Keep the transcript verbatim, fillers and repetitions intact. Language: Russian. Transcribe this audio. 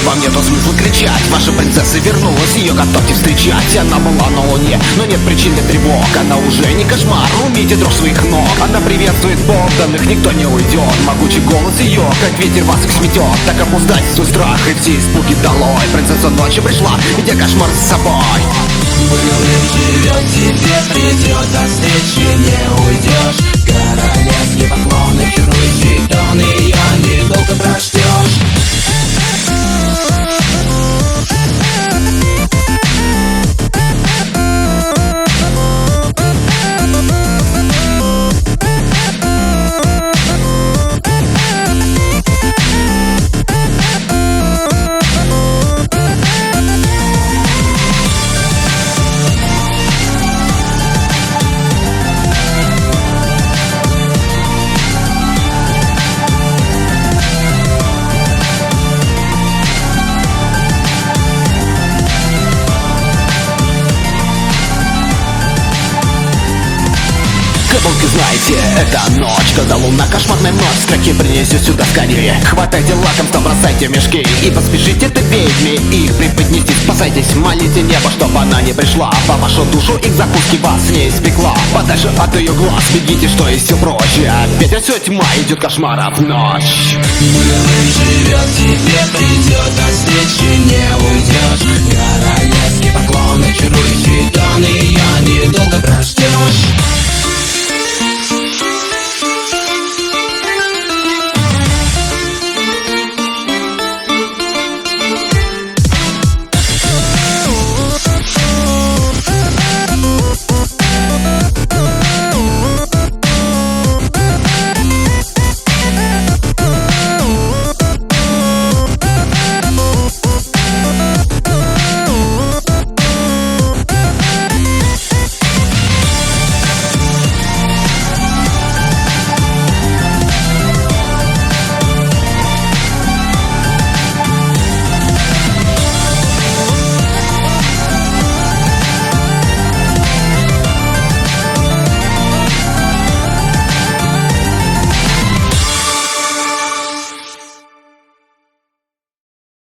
вам нету смысла кричать. Ваша принцесса вернулась, ее готовьте встречать. Она была на луне, но нет причин для тревог. Она уже не кошмар, умейте дрожь своих ног. Она приветствует подданных, никто не уйдет. Могучий голос ее, как ветер вас их сметет. Так опуздайте свой страх и все испуги долой. Принцесса ночи пришла, ведя кошмар с собой. Былым живет, тебе придет, от встречи не уйдешь. Королевские поклоны, чужой щитон, ее недолго прочтешь. Кабулки, знаете, это ночь, когда луна, кошмарная ночь, строки принесет сюда скорее. Хватайте лакомство, бросайте мешки и поспешите ты ведьме их преподнести. Спасайтесь, молите небо, чтоб она не пришла по вашу душу и к закуске вас не испекла. Подальше от ее глаз бегите, что есть все прочее. Опять все тьма, идет кошмара в ночь. Былым живет, тебе придет,